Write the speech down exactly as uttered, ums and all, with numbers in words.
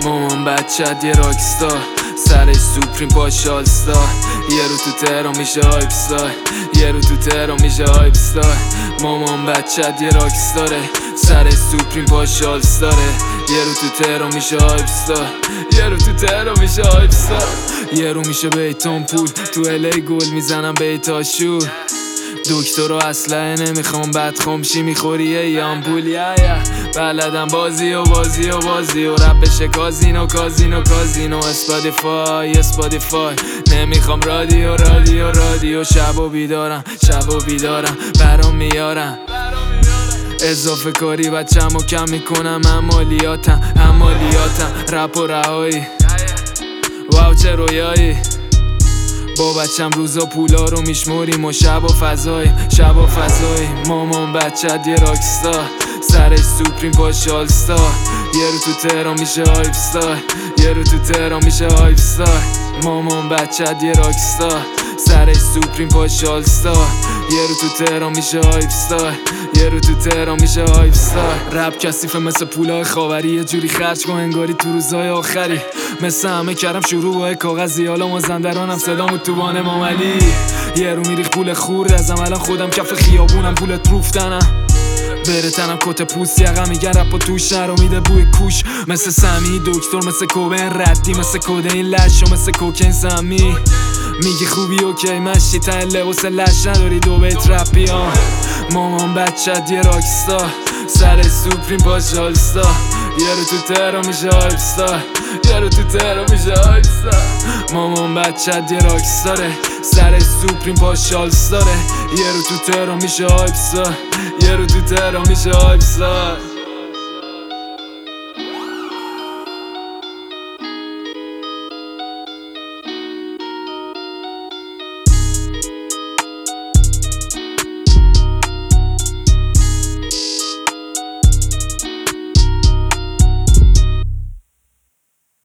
مامان بچت یه راکستار، سرش سوپریم پاش آلستار. یه رو تو تهران میشه هایپ ستار، یه رو تو تهران میشه هایپ ستار. مامان بچت یه راکستاره، سرش سوپریم پاش آلستاره. یه رو تو تهران میشه هایپ ستار، یه رو تو تهران میشه هایپ ستار. یه رو میشه بیتون پول، تو الی گل میزنم بیتا شور. دکتر رو اسلحه نمیخوام، بدخوام چی میخوری یه آمپول. یا یا بلدم بازی و بازی و بازی و رپ بشه کازینو کازینو کازینو. اسپادیفای اسپادیفای نمیخوام رادیو رادیو رادیو. شب و بیدارم شب و بیدارم برام میارم اضافه کاری بچم و کم میکنم. عمالیاتم عمالیاتم رپ و رهایی. واو چه رویایی، با بچم روزا پولا رو میشموریم و شب و فضای شب و فضای. مامان بچت یه راکستار، سرش سوپریم پاش آلستار. یه رو تو تهران میشه هایپ ستار، یه رو تو تهران میشه هایپ ستار. مامان بچت یه راکستار، سرش سوپریم پاش آلستار. یه رو تو تهران میشه هایپ ستار، یه رو تو تهران میشه هایپ ستار. رپ کثیفه مثل پولای خاوری، یه جوری خرج کن انگاری تو روزای آخری. مثل همه کردم شروع با کاغذی، حالا مازندرانم صدامو تو وان ماملی. یه رو میریخ پول خورد ازم، الان خودم کف خیابونم پولت روفتنم. بره تنم کت پوست یقم میگن رپ و توش نرو میده بوی کوش. مثل سمی دکتر، مثل کوبین ردی، مثل کودین لش و مثل کوکین سمی. میگی خوبی اوکی مشتی تا لباس لش نداری دو بیت رپی ها. مامان بچت یه راکستار، سر سوپریم پاش آلستار. یه رو تو تهران میشه هایپ ستار، یه رو تو تهران میشه هایپ ستار. مامان بچت یه راکستاره، سر سوپریم پاش آلستاره. یه رو تو تهران میشه هایپ ستار، یه رو تو تهران میشه هایپ ستار.